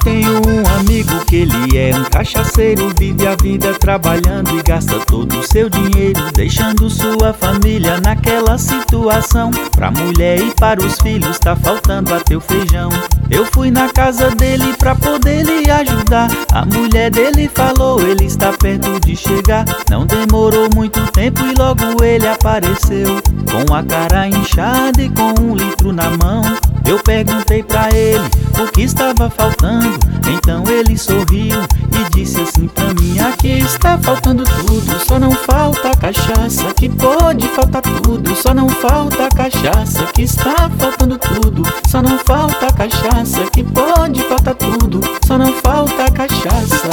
tenho um amigo que ele é um cachaceiro, vive a vida trabalhando e gasta todo o seu dinheiro, deixando sua família naquela situação. Pra mulher e para os filhos tá faltando até o feijão. Eu fui na casa dele pra poder lhe ajudar. A mulher dele falou, ele está perto de chegar. Não demorou muito tempo e logo ele apareceu, com a cara inchada e com 1 litro na mão. Eu perguntei pra ele o que estava faltando, então ele sorriu e disse assim pra mim: aqui está faltando tudo, só não falta a cachaça. Aqui pode faltar tudo, só não falta a cachaça. Aqui está faltando tudo, só não falta a cachaça. Aqui pode faltar tudo, só não falta a cachaça.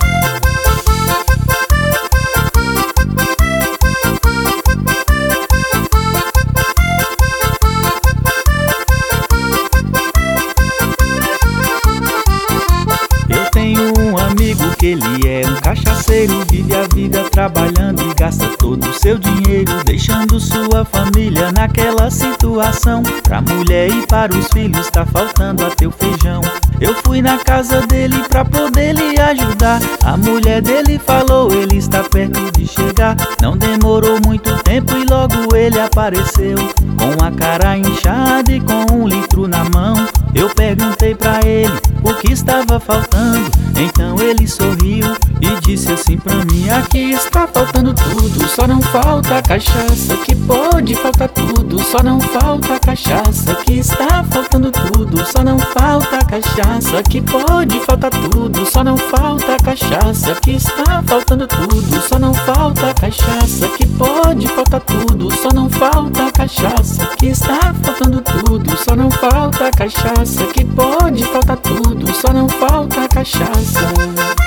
Que ele é um cachaceiro, vive a vida trabalhando e gasta todo o seu dinheiro, deixando sua família naquela situação. Pra mulher e para os filhos tá faltando até o feijão. Eu fui na casa dele pra poder lhe ajudar. A mulher dele falou, ele está perto de chegar. Não demorou muito tempo e logo ele apareceu, com a cara inchada e com 1 litro na mão. Eu perguntei pra ele o que estava faltando, então ele sorriu e disse assim pra mim: aqui está faltando tudo, só não falta a cachaça. Aqui pode faltar tudo, só não falta a cachaça. Aqui está faltando tudo, só não falta a cachaça. Aqui pode faltar tudo, só não falta a cachaça. Aqui está faltando tudo, só não falta a cachaça. Aqui pode faltar tudo, só não falta a cachaça. Aqui está faltando tudo, só não falta a cachaça. Aqui pode faltar tudo, só não falta a cachaça.